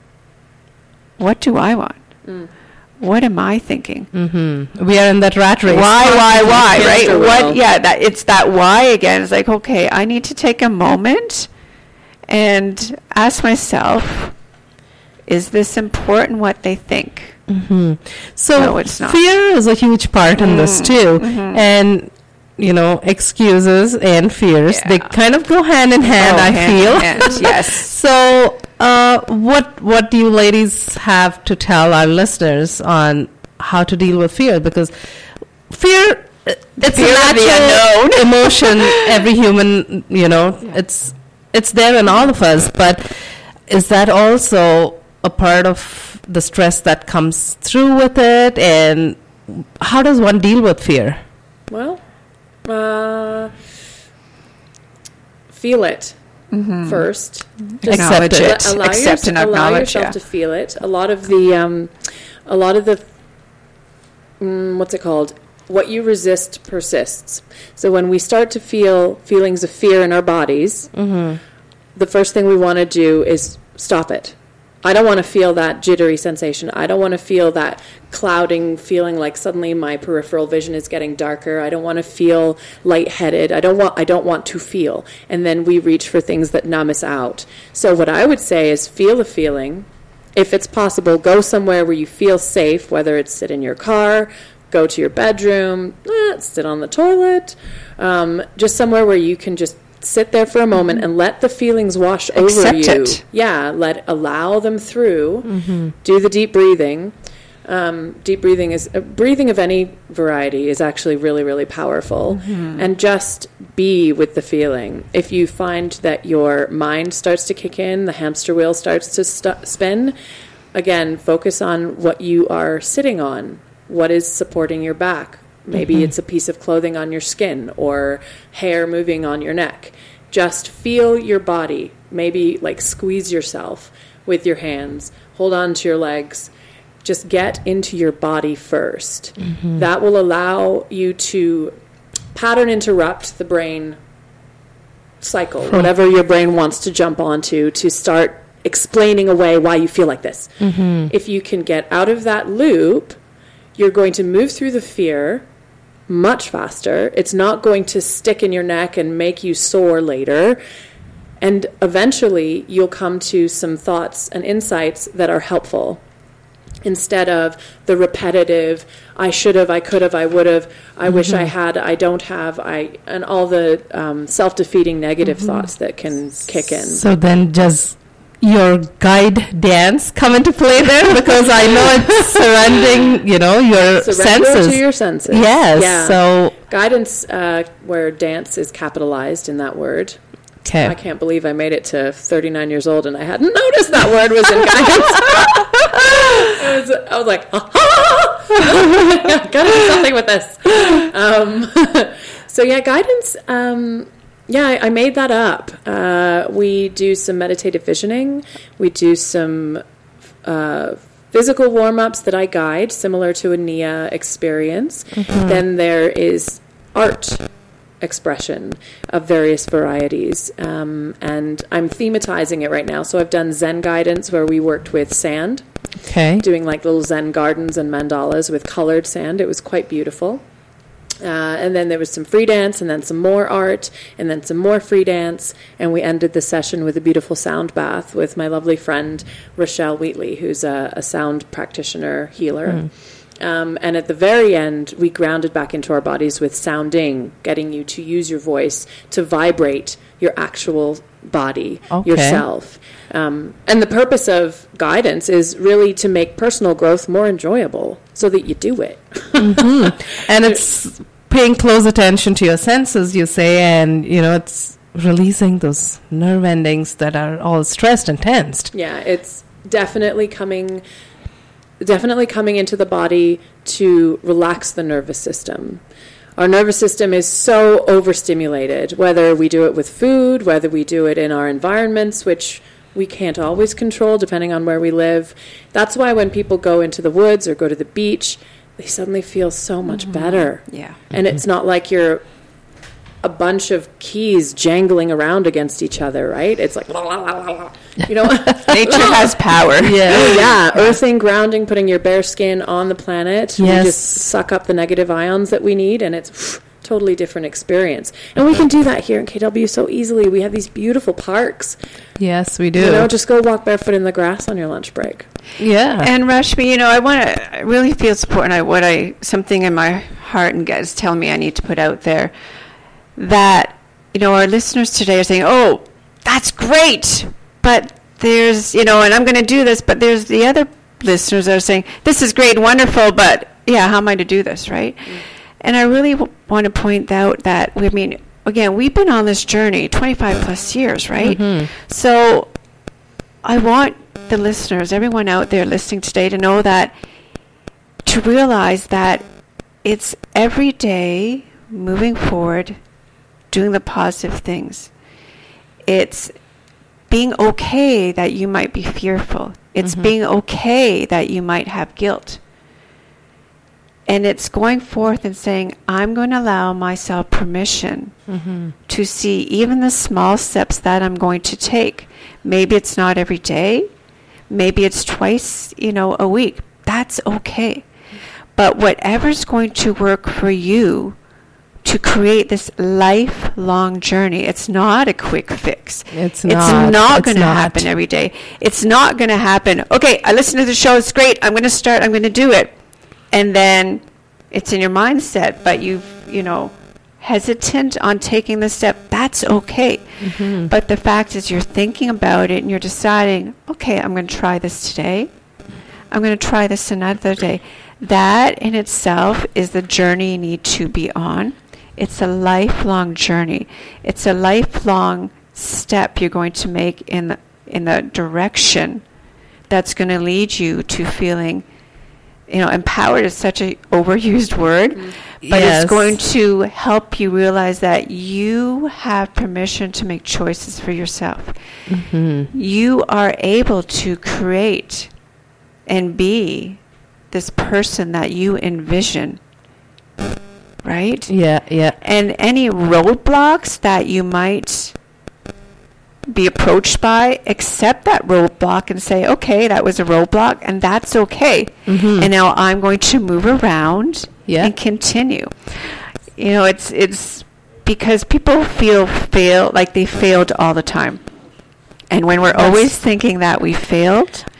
what do I want? Mm. What am I thinking? Mm-hmm. We are in that rat race. Why, why, why, right? What? Yeah, that it's that why again. It's like, okay, I need to take a moment and ask myself, is this important what they think? Mm-hmm. So no, it's not. Fear is a huge part in mm. this too. Mm-hmm. And, you know, excuses and fears, yeah. they kind of go hand in hand, oh, I hand feel. In hand, yes. So uh, what what do you ladies have to tell our listeners on how to deal with fear? Because fear, it's fear a natural emotion. Every human, you know, yeah. it's it's there in all of us. But is that also a part of the stress that comes through with it? And how does one deal with fear? Well, uh, feel it mm-hmm. first. Just acknowledge it. Allow, Accept your, and allow acknowledge yourself yeah. to feel it. A lot of the, um, a lot of the, mm, what's it called? What you resist persists. So when we start to feel feelings of fear in our bodies, mm-hmm. the first thing we want to do is stop it. I don't want to feel that jittery sensation. I don't want to feel that clouding feeling like suddenly my peripheral vision is getting darker. I don't want to feel lightheaded. I don't want I don't want to feel. And then we reach for things that numb us out. So what I would say is feel the feeling. If it's possible, go somewhere where you feel safe, whether it's sit in your car, go to your bedroom, eh, sit on the toilet, um, just somewhere where you can just sit there for a moment and let the feelings wash Accept over you. It. Yeah, let allow them through. Mm-hmm. Do the deep breathing. Um, deep breathing is uh, breathing of any variety is actually really, really powerful. Mm-hmm. And just be with the feeling. If you find that your mind starts to kick in, the hamster wheel starts to st- spin, again, focus on what you are sitting on. What is supporting your back? Maybe mm-hmm. it's a piece of clothing on your skin or hair moving on your neck. Just feel your body. Maybe like squeeze yourself with your hands. Hold on to your legs. Just get into your body first. Mm-hmm. That will allow you to pattern interrupt the brain cycle, mm-hmm. whatever your brain wants to jump onto, to start explaining away why you feel like this. Mm-hmm. If you can get out of that loop, you're going to move through the fear much faster. It's not going to stick in your neck and make you sore later. And eventually, you'll come to some thoughts and insights that are helpful. instead of the repetitive, I should have, I could have, I would have, I mm-hmm. wish I had, I don't have, I and all the um, self-defeating negative mm-hmm. thoughts that can kick in. So then does your guide dance come into play there? Because I know it's surrendering, you know, your Surrender senses. to your senses. Yes. Yeah. So guidance, uh, where dance is capitalized in that word. Okay. I can't believe I made it to thirty-nine years old and I hadn't noticed that word was in guidance. was, I was like, ah, gotta do something with this. Um, so yeah, guidance. Um, yeah, I, I made that up. Uh, we do some meditative visioning. We do some uh, physical warm-ups that I guide, similar to a N I A experience. Mm-hmm. Then there is art expression of various varieties, um, and I'm thematizing it right now. So I've done Zen guidance where we worked with sand, okay, doing like little Zen gardens and mandalas with colored sand. It was quite beautiful. Uh, and then there was some free dance, and then some more art, and then some more free dance, and we ended the session with a beautiful sound bath with my lovely friend Rochelle Wheatley, who's a, a sound practitioner healer. Mm. Um, and at the very end, we grounded back into our bodies with sounding, getting you to use your voice to vibrate your actual body, okay. yourself. Um, and the purpose of guidance is really to make personal growth more enjoyable so that you do it. Mm-hmm. And it's paying close attention to your senses, you say, and, you know, it's releasing those nerve endings that are all stressed and tensed. Yeah, it's definitely coming... definitely coming into the body to relax the nervous system. Our nervous system is so overstimulated, whether we do it with food, whether we do it in our environments, which we can't always control depending on where we live. That's why when people go into the woods or go to the beach, they suddenly feel so much mm-hmm. better. Yeah. And mm-hmm. it's not like you're a bunch of keys jangling around against each other, right? It's like, la, la, la, la. You know, nature has power. Yeah, yeah. Earthing, grounding, putting your bare skin on the planet. Yes. We just suck up the negative ions that we need, and it's phew, totally different experience. And we can do that here in K W so easily. We have these beautiful parks. Yes, we do. You know, just go walk barefoot in the grass on your lunch break. Yeah. And Rashmi, you know, I want to, I really feel support, and I what I something in my heart and gut is telling me I need to put out there. That, you know, our listeners today are saying, oh, that's great, but there's, you know, and I'm going to do this, but there's the other listeners that are saying, this is great, wonderful, but, yeah, how am I to do this, right? Mm. And I really w- want to point out that, I mean, again, we've been on this journey twenty-five plus years, right? Mm-hmm. So I want the listeners, everyone out there listening today, to know that, to realize that it's every day moving forward, doing the positive things. It's being okay that you might be fearful. It's mm-hmm. being okay that you might have guilt. And it's going forth and saying, I'm going to allow myself permission mm-hmm. to see even the small steps that I'm going to take. Maybe it's not every day. Maybe it's twice, you know, a week. That's okay. But whatever's going to work for you to create this lifelong journey. It's not a quick fix. It's not. It's not going to happen every day. It's not going to happen. Okay, I listened to the show. It's great. I'm going to start. I'm going to do it. And then it's in your mindset, but you've, you know, hesitant on taking the step. That's okay. Mm-hmm. But the fact is you're thinking about it and you're deciding, okay, I'm going to try this today. I'm going to try this another day. That in itself is the journey you need to be on. It's a lifelong journey. It's a lifelong step you're going to make in the, in the direction that's going to lead you to feeling, you know, empowered is such an overused word, mm. but yes. it's going to help you realize that you have permission to make choices for yourself. Mm-hmm. You are able to create and be this person that you envision. Right? Yeah, yeah. And any roadblocks that you might be approached by, accept that roadblock and say, okay, that was a roadblock, and that's okay. Mm-hmm. And now I'm going to move around yeah. and continue. You know, it's it's because people feel fail like they failed all the time. And when we're yes. always thinking that we failed,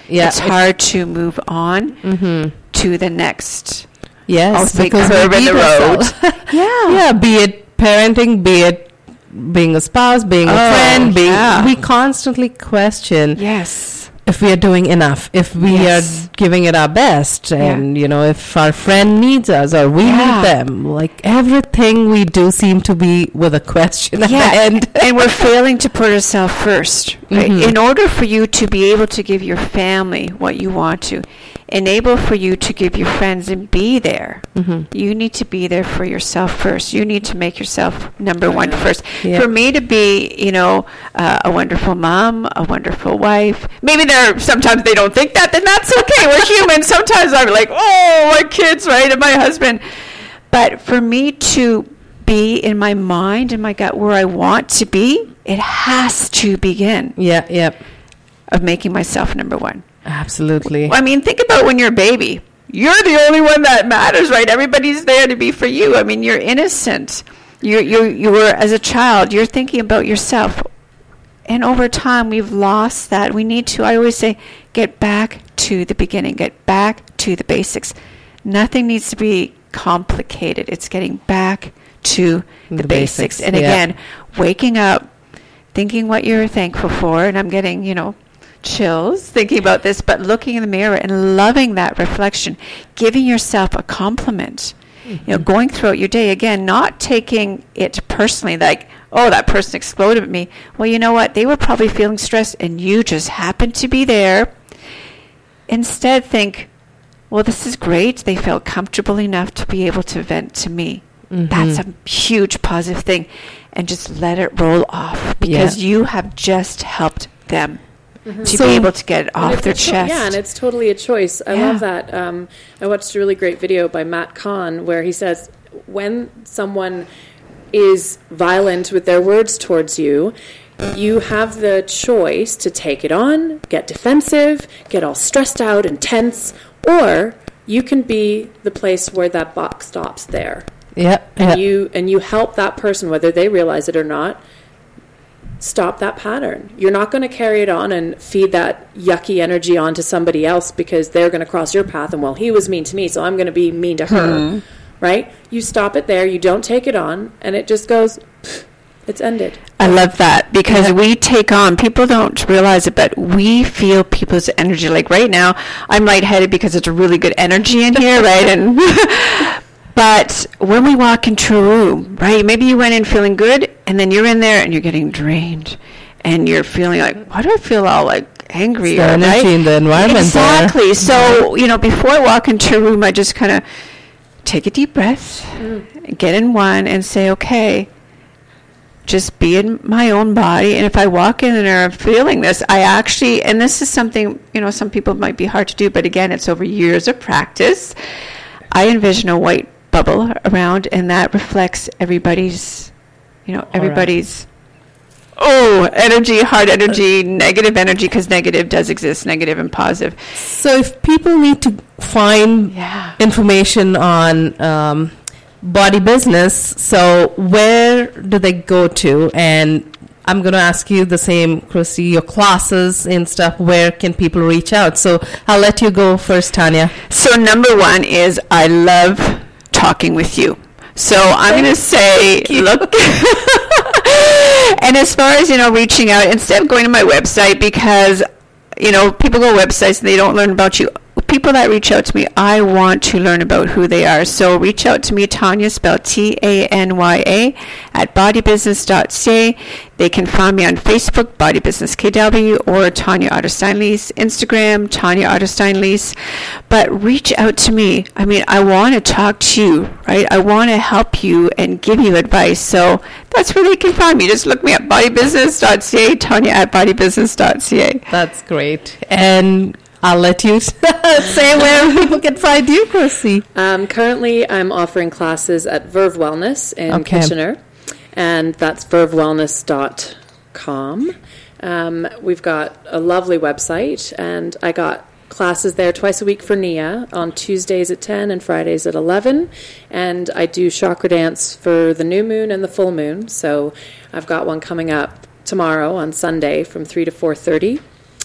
Yeah. It's hard to move on Mm-hmm. to the next. Yes, I'll say because we curve in beat the road. ourselves. Yeah. Yeah, be it parenting, be it being a spouse, being a Oh, friend, being yeah. we constantly question Yes. if we are doing enough, if we Yes. are giving it our best, and you know, if our friend needs us or we Yeah. need them. Like everything we do seem to be with a question at the Yeah, end. and we're failing to put ourselves first. Right? Mhm. In order for you to be able to give your family what you want to, enable for you to give your friends and be there, Mhm. you need to be there for yourself first. You need to make yourself number one first. Yeah. For me to be, you know, uh, a wonderful mom, a wonderful wife, maybe there sometimes they don't think that, then that's okay. We're human. Sometimes I'm like, oh, my kids, right, and my husband. But for me to be in my mind and my gut where I want to be, it has to begin Yeah, yeah, of making myself number one. absolutely. I mean, think about when you're a baby. You're the only one that matters, right? Everybody's there to be for you. I mean, you're innocent. You you you were as a child. You're thinking about yourself, and over time we've lost that. We need to. I always say, get back to the beginning. Get back to the basics. Nothing needs to be complicated. It's getting back to the, The basics. basics, And yeah. again, waking up, thinking what you're thankful for, and I'm getting, you know, chills thinking about this, but looking in the mirror and loving that reflection, giving yourself a compliment, you know, going throughout your day, again, not taking it personally, like, oh, that person exploded at me. Well, you know what? They were probably feeling stressed and you just happened to be there. Instead, think, well, this is great. They felt comfortable enough to be able to vent to me. Mhm. That's a huge positive thing. And just let it roll off because Yeah. you have just helped them to So- be able to get it And off it's their a cho- chest. Yeah, and it's totally a choice. I Yeah. love that. Um, I watched a really great video by Matt Kahn where he says when someone is violent with their words towards you, you have the choice to take it on, get defensive, get all stressed out and tense, or you can be the place where that buck stops there. Yeah, And yeah. you and you help that person, whether they realize it or not, stop that pattern. You're not going to carry it on and feed that yucky energy on to somebody else because they're going to cross your path and, well, he was mean to me, so I'm going to be mean to her. Right? You stop it there, you don't take it on, and it just goes, it's ended. I love that because we take on, people don't realize it, but we feel people's energy. Like right now, I'm lightheaded because it's a really good energy in here, right? And but when we walk into a room, right, maybe you went in feeling good, and then you're in there and you're getting drained, and you're feeling like, why do I feel all like angry? It's the or, energy right? in the environment there. Exactly. So, you know, before I walk into a room, I just kind of take a deep breath, get in one, and say, okay, just be in my own body. And if I walk in there and feeling this, I actually, and this is something, you know, some people might be hard to do, but again, it's over years of practice. I envision a white bubble around, and that reflects everybody's, you know, everybody's, oh, energy, hard energy, negative energy, because negative does exist, negative and positive. So if people need to find Yeah. information on um, Body Business, so where do they go to? And I'm going to ask you the same, Christy, your classes and stuff, where can people reach out? So I'll let you go first, Tanya. So number one is I love talking with you. So I'm going to say, look, and as far as, you know, reaching out, instead of going to my website, because, you know, people go to websites and they don't learn about you. People that reach out to me, I want to learn about who they are. So reach out to me, Tanya, spelled T A N Y A, at body business dot c a. They can find me on Facebook, Body Business K W, or Tanya Otterstein-Lees, Instagram, Tanya Otterstein-Lees. But reach out to me. I mean, I want to talk to you, right? I want to help you and give you advice. So that's where they can find me. Just look me up, body business dot c a, Tanya at body business dot c a. That's great. And I'll let you say where people can find you, Chrissy. Um, currently, I'm offering classes at Verve Wellness in Okay. Kitchener, and that's verve wellness dot com. Um, we've got a lovely website, and I got classes there twice a week for Nia on Tuesdays at ten and Fridays at eleven, and I do chakra dance for the new moon and the full moon, so I've got one coming up tomorrow on Sunday from three to four thirty.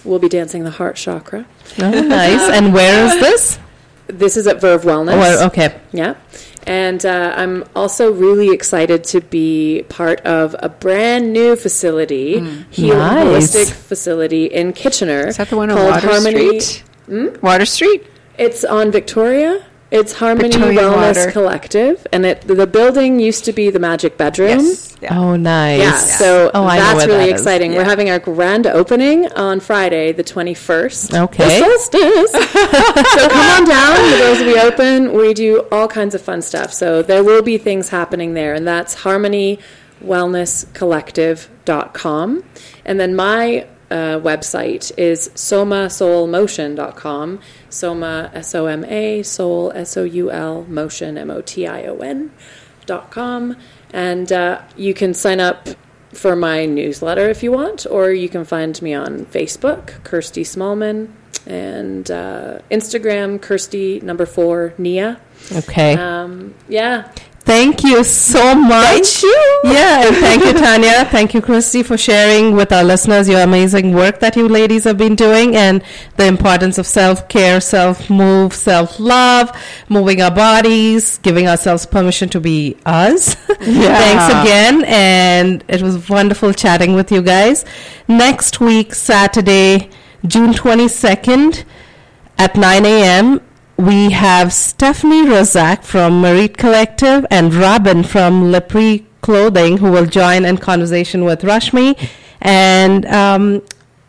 we'll be dancing the heart chakra. Oh, nice. And where is this? This is at Verve Wellness. Oh, okay. Yeah. And uh, I'm also really excited to be part of a brand new facility, mm. healing nice. holistic facility in Kitchener. Is that the one on called Water Harmony Street? Hmm? Water Street? It's on Victoria. It's Harmony Victoria Wellness Water. Collective, and it the building used to be the Magic Bedroom. Yes. Yeah. Oh, nice. Yeah, so oh, I that's know where really that is. exciting. Yeah. We're having our grand opening on Friday, the twenty-first. Okay. The solstice. So come on down. The doors will be open. We do all kinds of fun stuff. So there will be things happening there, and that's harmony wellness collective dot com. And then my uh, website is soma soul motion dot com. Soma, S O M A, soul, S O U L, motion, M O T I O N dot com. And uh, you can sign up for my newsletter if you want, or you can find me on Facebook, Kirsty Smallman, and uh, Instagram, Kirsty number four, Nia. Okay. Um, yeah. Thank you so much. Thank you. Yeah, and thank you, Tanya. Thank you, Christy, for sharing with our listeners your amazing work that you ladies have been doing and the importance of self-care, self-move, self-love, moving our bodies, giving ourselves permission to be us. Yeah. Thanks again, and it was wonderful chatting with you guys. Next week, Saturday, June twenty-second at nine a.m., we have Stephanie Rozak from Merit Collective and Robin from Lipri Clothing, who will join in conversation with Rashmi. And um,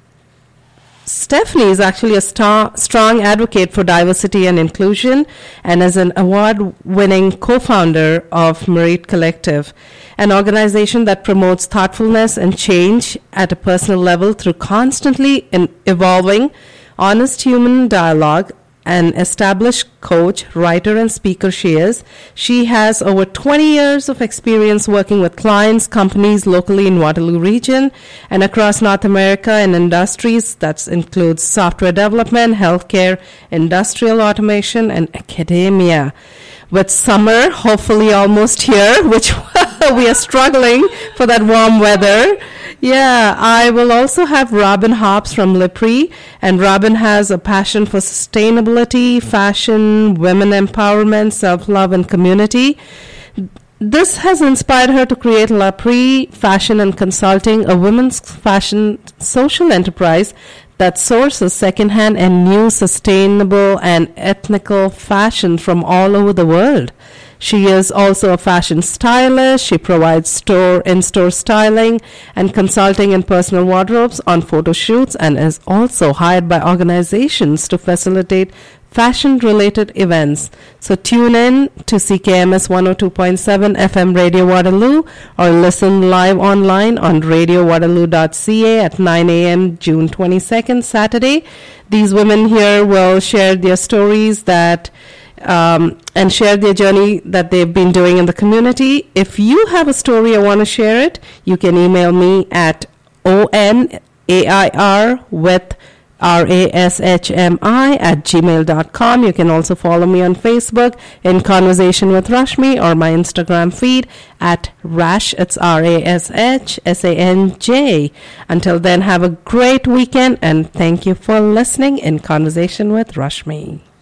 Stephanie is actually a star- strong advocate for diversity and inclusion and is an award-winning co-founder of Merit Collective, an organization that promotes thoughtfulness and change at a personal level through constantly in- evolving, honest human dialogue. An established coach, writer, and speaker she is. She has over twenty years of experience working with clients, companies locally in Waterloo region and across North America in industries that includes software development, healthcare, industrial automation, and academia. With summer hopefully almost here, which we are struggling for that warm weather. Yeah, I will also have Robin Hobbs from Lipri, and Robin has a passion for sustainability, fashion, women empowerment, self-love, and community. This has inspired her to create Lipri Fashion and Consulting, a women's fashion social enterprise that sources secondhand and new sustainable and ethnical fashion from all over the world. She is also a fashion stylist. She provides store in-store styling and consulting in personal wardrobes on photo shoots and is also hired by organizations to facilitate fashion-related events. So tune in to C K M S one oh two point seven F M Radio Waterloo or listen live online on radio waterloo dot c a at nine a.m. June twenty-second, Saturday. These women here will share their stories that Um, and share their journey that they've been doing in the community. If you have a story or want to share it, you can email me at onair with R A S H M I at gmail dot com. You can also follow me on Facebook in Conversation with Rashmi or my Instagram feed at Rash. It's R A S H S A N J. Until then, have a great weekend and thank you for listening in Conversation with Rashmi.